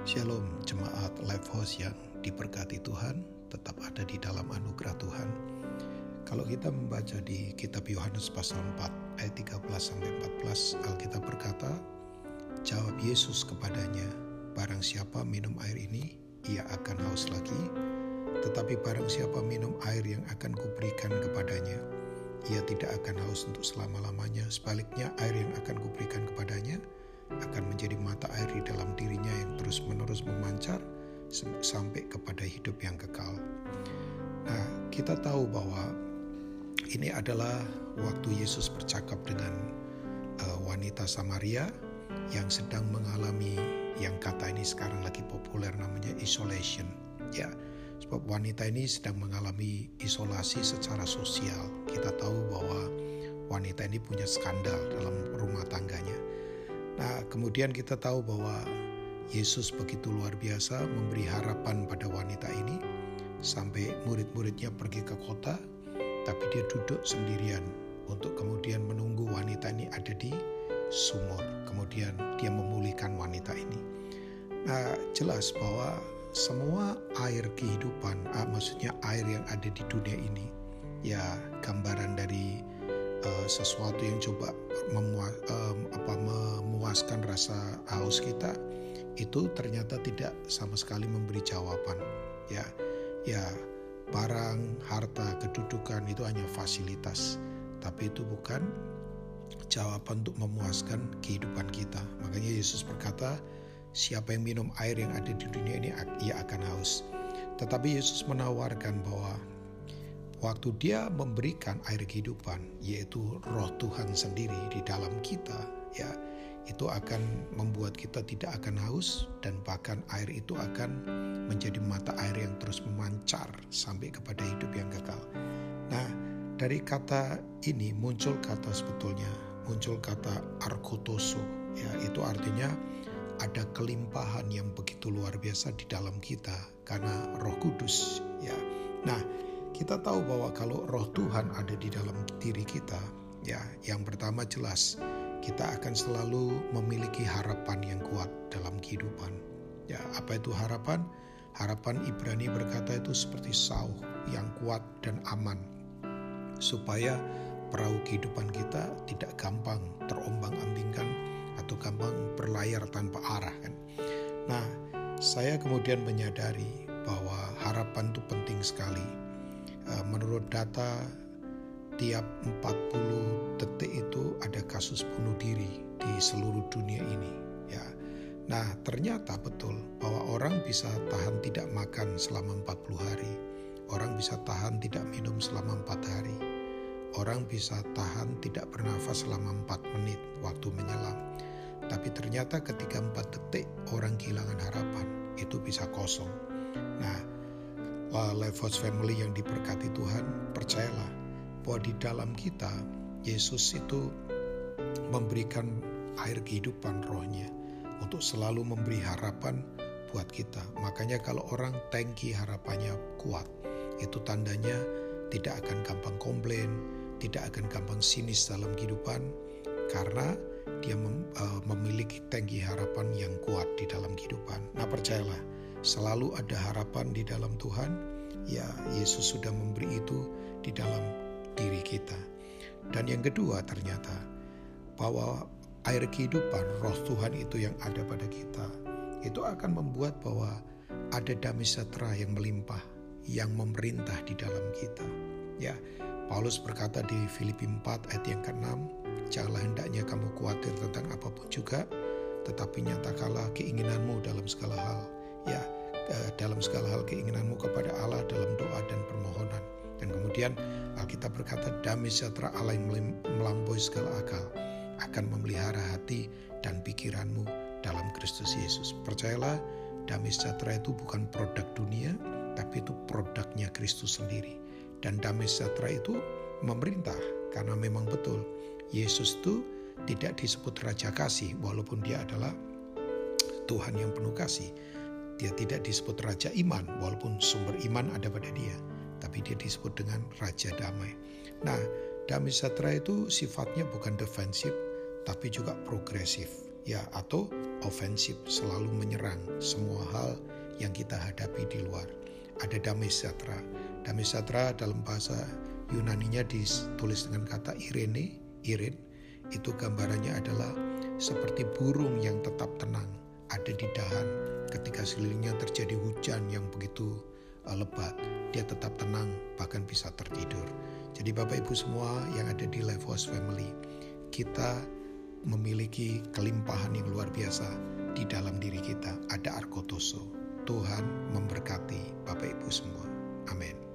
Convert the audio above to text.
Shalom jemaat Lifehouse yang diberkati Tuhan, tetap ada di dalam anugerah Tuhan. Kalau kita membaca di kitab Yohanes pasal 4 ayat 13-14, Alkitab berkata, jawab Yesus kepadanya, barang siapa minum air ini, ia akan haus lagi. Tetapi barang siapa minum air yang akan kuberikan kepadanya, ia tidak akan haus untuk selama-lamanya. Sebaliknya air yang akan kuberikan kepadanya akan menjadi mata air di dalam dirinya yang terus-menerus memancar sampai kepada hidup yang kekal. Nah, kita tahu bahwa ini adalah waktu Yesus bercakap dengan wanita Samaria yang sedang mengalami yang kata ini sekarang lagi populer namanya isolation. Ya, sebab wanita ini sedang mengalami isolasi secara sosial. Kita tahu bahwa wanita ini punya skandal dalam rumah tangganya. Nah, kemudian kita tahu bahwa Yesus begitu luar biasa memberi harapan pada wanita ini sampai murid-muridnya pergi ke kota, tapi dia duduk sendirian untuk kemudian menunggu wanita ini ada di sumur. Kemudian dia memulihkan wanita ini. Nah, jelas bahwa semua air kehidupan, maksudnya air yang ada di dunia ini, ya gambaran dari sesuatu yang coba memuaskan rasa haus kita, itu ternyata tidak sama sekali memberi jawaban. Ya, barang, harta, kedudukan itu hanya fasilitas, tapi itu bukan jawaban untuk memuaskan kehidupan kita. Makanya Yesus berkata, siapa yang minum air yang ada di dunia ini, ia akan haus. Tetapi Yesus menawarkan bahwa waktu dia memberikan air kehidupan, yaitu Roh Tuhan sendiri di dalam kita, ya, itu akan membuat kita tidak akan haus, dan bahkan air itu akan menjadi mata air yang terus memancar sampai kepada hidup yang kekal. Nah, dari kata ini muncul kata arkotoso, ya, itu artinya ada kelimpahan yang begitu luar biasa di dalam kita karena Roh Kudus, ya. Nah, kita tahu bahwa kalau Roh Tuhan ada di dalam diri kita, ya, yang pertama jelas kita akan selalu memiliki harapan yang kuat dalam kehidupan. Ya, apa itu harapan? Harapan Ibrani berkata itu seperti sauh yang kuat dan aman, supaya perahu kehidupan kita tidak gampang terombang-ambingkan atau gampang berlayar tanpa arah, kan? Nah, saya kemudian menyadari bahwa harapan itu penting sekali. Menurut data, tiap 40 detik itu ada kasus bunuh diri di seluruh dunia ini, ya. Nah, ternyata betul bahwa orang bisa tahan tidak makan selama 40 hari. Orang bisa tahan tidak minum selama 4 hari. Orang bisa tahan tidak bernafas selama 4 menit waktu menyelam. Tapi ternyata ketika 4 detik orang kehilangan harapan, itu bisa kosong. Nah, Lifehouse Family yang diberkati Tuhan, percayalah bahwa di dalam kita Yesus itu memberikan air kehidupan Rohnya untuk selalu memberi harapan buat kita. Makanya kalau orang tangki harapannya kuat, itu tandanya tidak akan gampang komplain, tidak akan gampang sinis dalam kehidupan, karena dia memiliki tangki harapan yang kuat di dalam kehidupan. Nah, percayalah, selalu ada harapan di dalam Tuhan. Ya, Yesus sudah memberi itu di dalam diri kita. Dan yang kedua, ternyata bahwa air kehidupan Roh Tuhan itu yang ada pada kita, itu akan membuat bahwa ada damai sejahtera yang melimpah, yang memerintah di dalam kita. Ya, Paulus berkata di Filipi 4 ayat yang ke-6, janganlah hendaknya kamu khawatir tentang apapun juga, tetapi nyatakanlah keinginanmu dalam segala hal. Ya, dalam segala hal keinginanmu kepada Allah dalam doa dan permohonan. Dan kemudian Alkitab berkata, damai sejahtera Allah yang melampaui segala akal akan memelihara hati dan pikiranmu dalam Kristus Yesus. Percayalah, damai sejahtera itu bukan produk dunia, tapi itu produknya Kristus sendiri. Dan damai sejahtera itu memerintah, karena memang betul Yesus itu tidak disebut Raja Kasih, walaupun dia adalah Tuhan yang penuh kasih. Dia tidak disebut Raja Iman, walaupun sumber iman ada pada dia, tapi dia disebut dengan Raja Damai. Nah, damai sejahtera itu sifatnya bukan defensif, tapi juga progresif, ya, atau ofensif, selalu menyerang semua hal yang kita hadapi di luar. Ada damai sejahtera. Damai sejahtera dalam bahasa Yunaninya ditulis dengan kata Iren. Itu gambarannya adalah seperti burung yang tetap tenang, ada di dahan. Ketika sekelilingnya terjadi hujan yang begitu lebat, dia tetap tenang, bahkan bisa tertidur. Jadi Bapak Ibu semua yang ada di Lifehouse Family, kita memiliki kelimpahan yang luar biasa di dalam diri kita. Ada arkotoso. Tuhan memberkati Bapak Ibu semua. Amin.